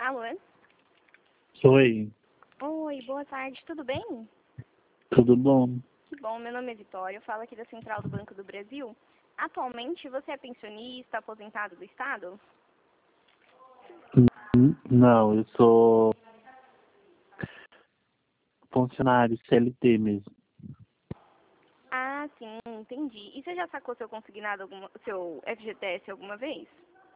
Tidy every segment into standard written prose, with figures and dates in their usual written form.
Alô? Oi, Oi, boa tarde, tudo bem? tudo bom? Que bom, meu nome é Vitória, eu falo aqui da Central do Banco do Brasil. Atualmente você é pensionista, aposentado do Estado? Não, eu sou funcionário CLT mesmo. Ah, sim, entendi. E você já sacou seu consignado, seu FGTS alguma vez?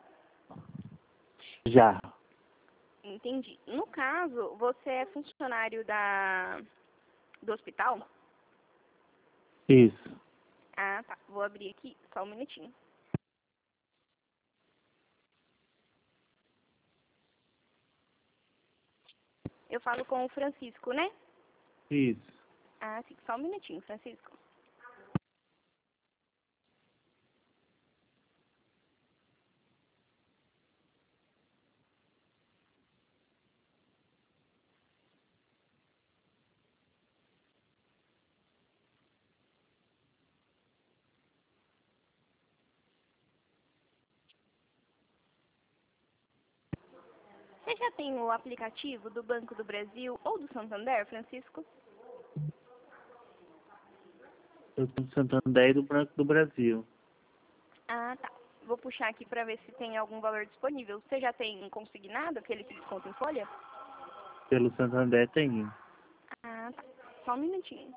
Já, Entendi. No caso, você é funcionário do hospital? isso. Ah, tá. Vou abrir aqui, só um minutinho. Eu falo com o Francisco, né? Isso. Ah, sim, só um minutinho, Francisco. Você já tem o aplicativo do Banco do Brasil ou do Santander, Francisco? Eu sou do Santander e do Banco do Brasil. Ah, tá. Vou puxar aqui para ver se tem algum valor disponível. Você já tem consignado aquele que desconta em folha? Pelo Santander tenho. Ah, tá. Só um minutinho.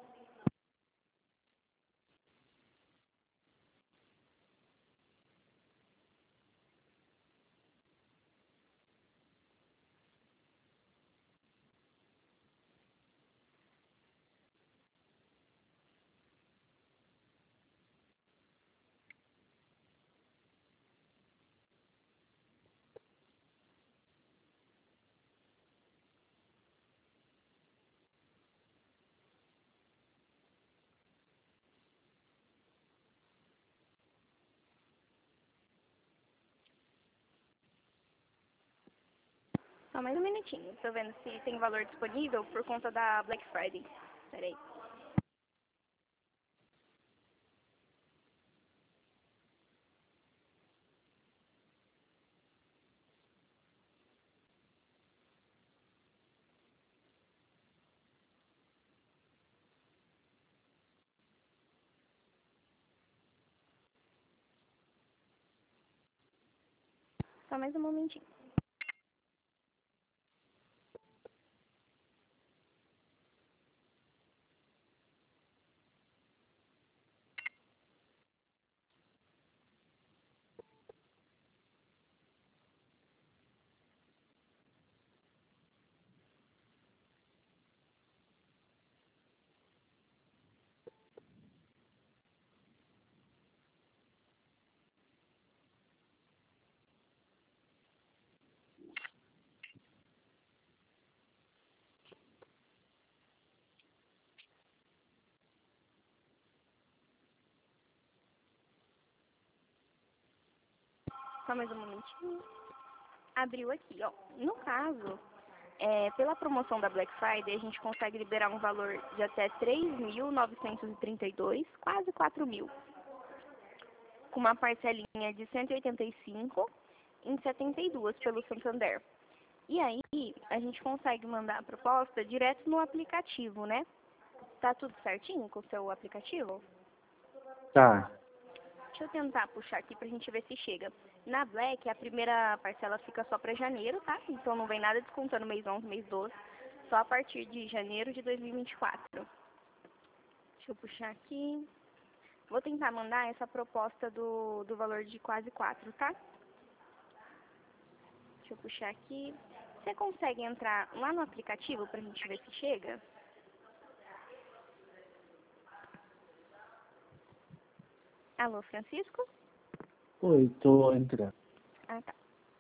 Só mais um minutinho. Tô vendo se tem valor disponível por conta da Black Friday. Peraí. Só mais um momentinho. Só mais um momentinho. Abriu aqui, ó. No caso, pela promoção da Black Friday, a gente consegue liberar um valor de até 3.932, quase 4.000, com uma parcelinha de 185 em 72 pelo Santander. E aí, a gente consegue mandar a proposta direto no aplicativo, né? Tá tudo certinho com o seu aplicativo? Tá, Deixa eu tentar puxar aqui pra gente ver se chega. Na Black, a primeira parcela fica só pra janeiro, tá? Então não vem nada descontando mês 11, mês 12. Só a partir de janeiro de 2024. Deixa eu puxar aqui. Vou tentar mandar essa proposta do valor de quase 4, tá? Deixa eu puxar aqui. Você consegue entrar lá no aplicativo pra gente ver se chega? Alô, Francisco? oi, tô entrando. Ah, tá.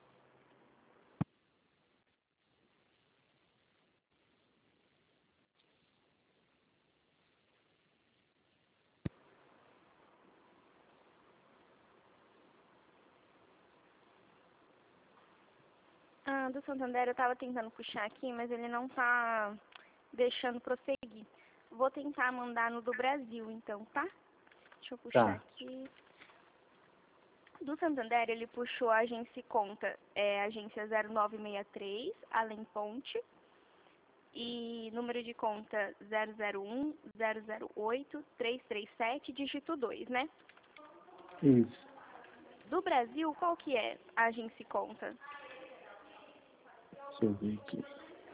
Ah, do Santander eu tava tentando puxar aqui, mas ele não tá deixando prosseguir. Vou tentar mandar no do Brasil, então, tá? Deixa eu puxar Tá, aqui. Do Santander, ele puxou a agência e conta, agência 0963, Além Ponte, e número de conta 001-008-337, dígito 2, né? Isso. Do Brasil, qual que é a agência e conta? Deixa eu ver aqui.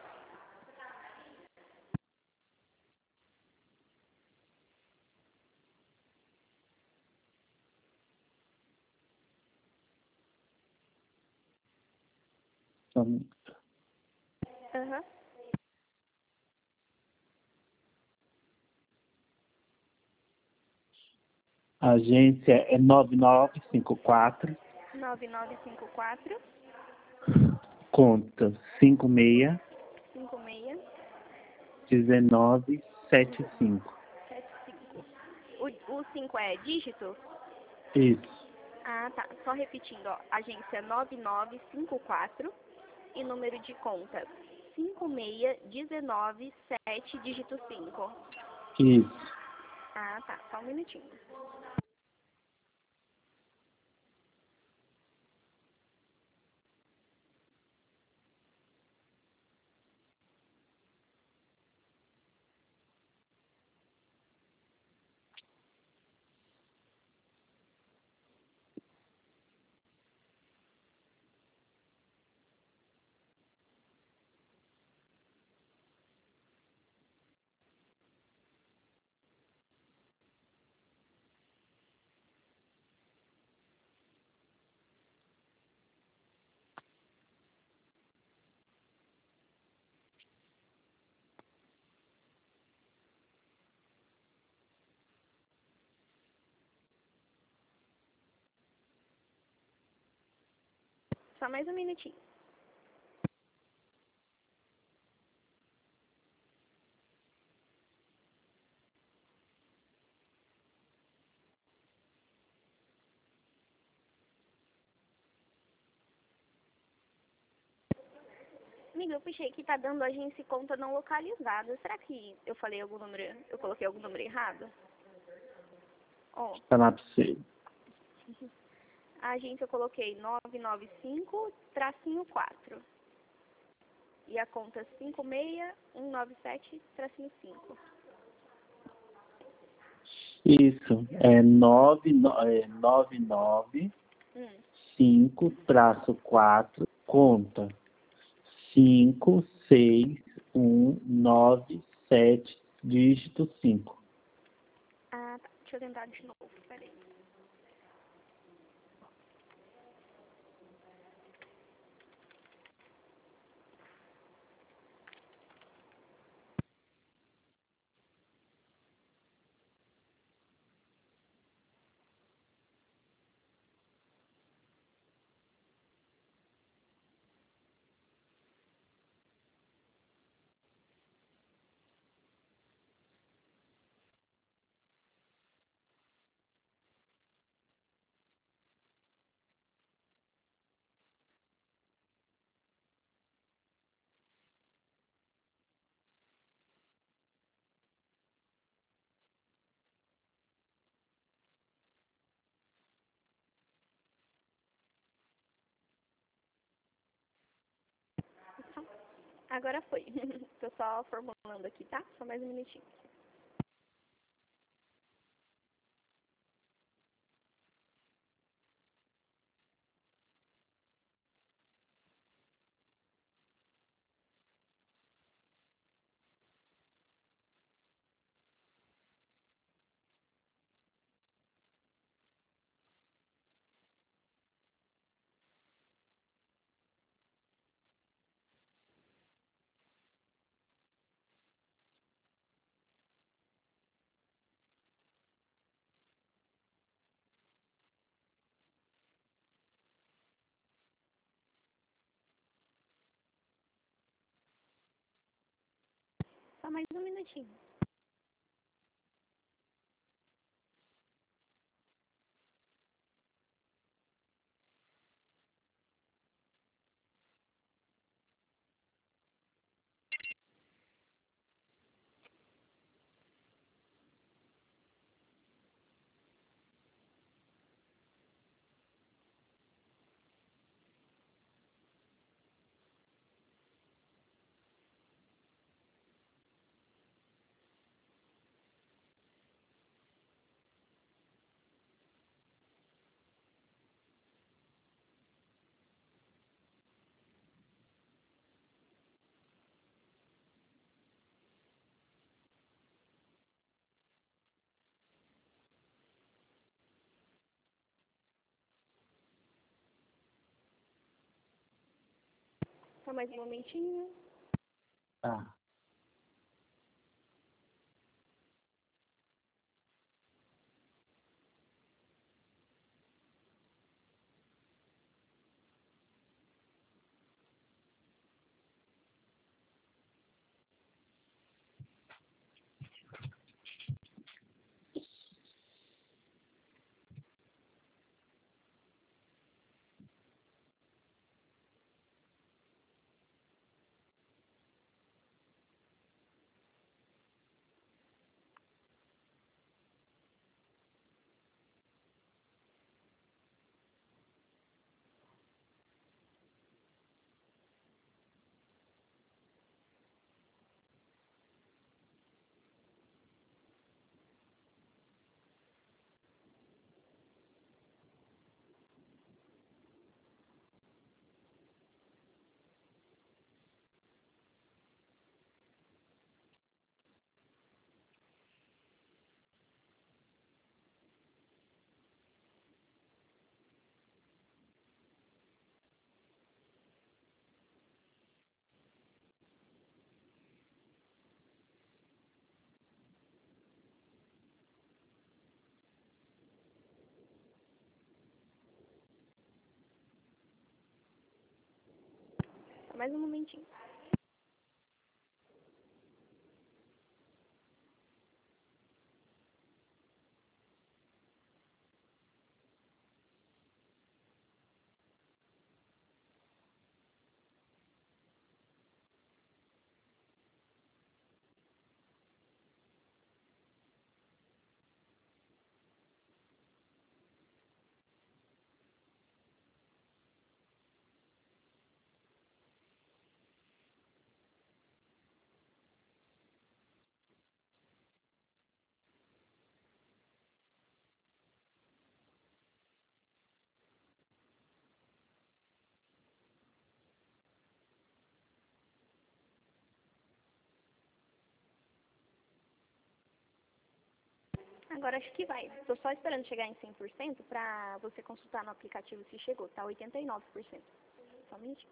Só um minuto. Aham. A agência é 9954, 9954 conta 56 56 1975. 75. O 5 é dígito? Isso. Ah, tá. Só repetindo, ó. Agência 9954 e número de conta 56197, dígito 5. Isso. Ah, tá. Só um minutinho. Só mais um minutinho. Amiga, eu puxei que tá dando agência e conta não localizada. Será que eu falei algum número, eu coloquei algum número errado? Ó, Falar pra você. a agência eu coloquei 995-4. E a conta 56197-5. Isso. É 99 Hum. 5-4, conta 56197, dígito 5. Ah, tá. Deixa eu tentar de novo. Peraí. Agora foi. Tô só formulando aqui, tá? Só mais um minutinho. Só mais um minutinho. Só mais um momentinho. Tá. Só mais um momentinho. Agora acho que vai. Tô só esperando chegar em 100% pra você consultar no aplicativo se chegou. Tá 89%. Só um minutinho.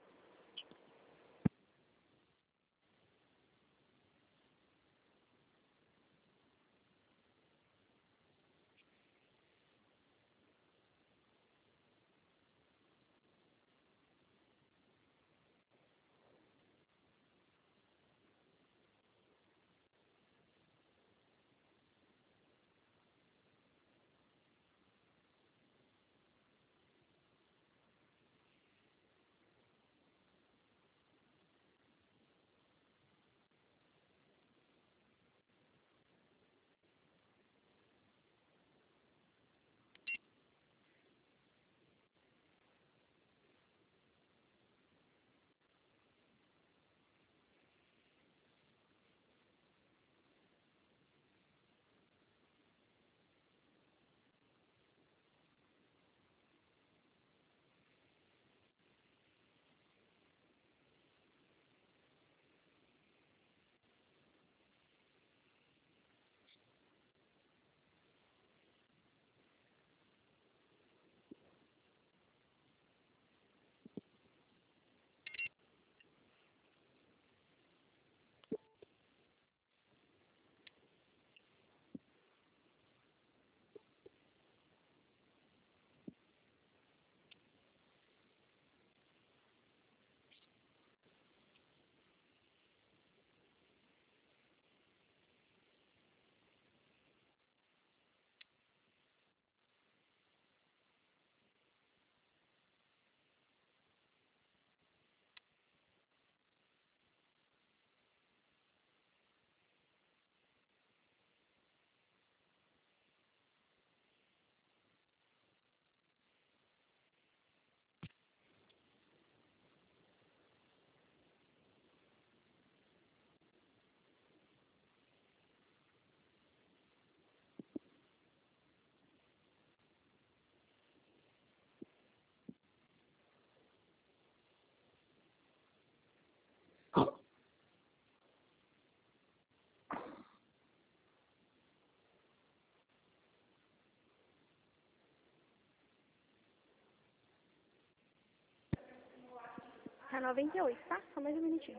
Tá 98, tá? Só mais um minutinho.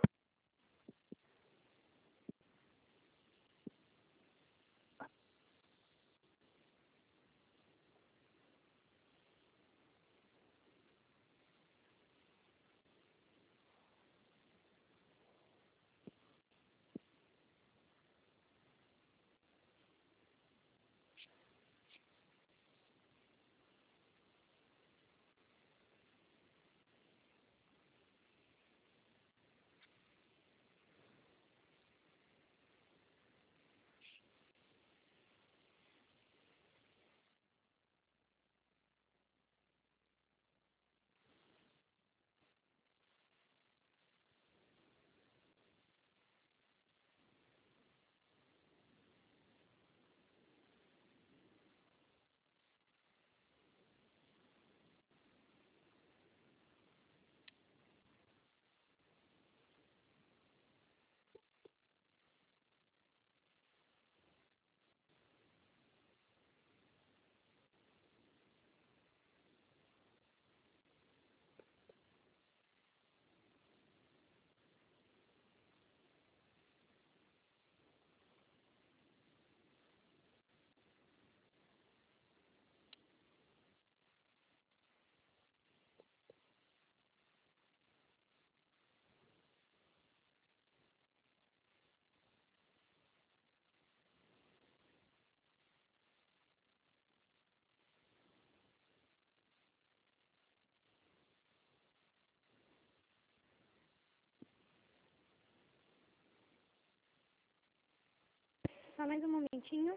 Só mais um momentinho.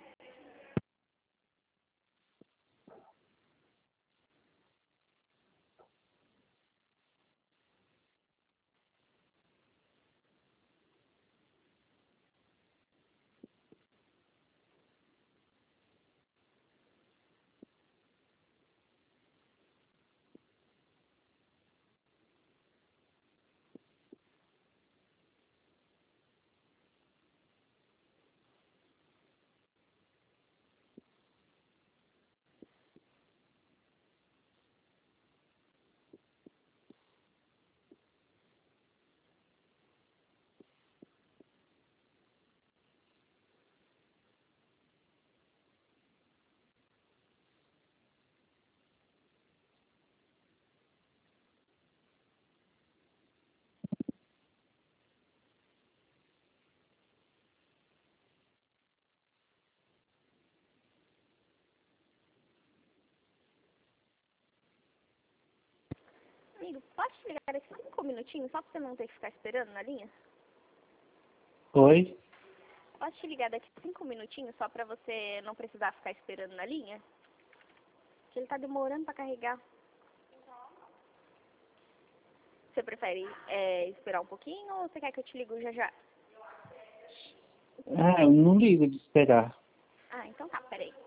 Amigo, pode te ligar daqui 5 minutinhos, só pra você não ter que ficar esperando na linha? Oi? Posso te ligar daqui 5 minutinhos, só pra você não precisar ficar esperando na linha? Que ele tá demorando pra carregar. Você prefere esperar um pouquinho ou você quer que eu te ligo já já? Ah, eu não ligo de esperar. Ah, então tá, peraí.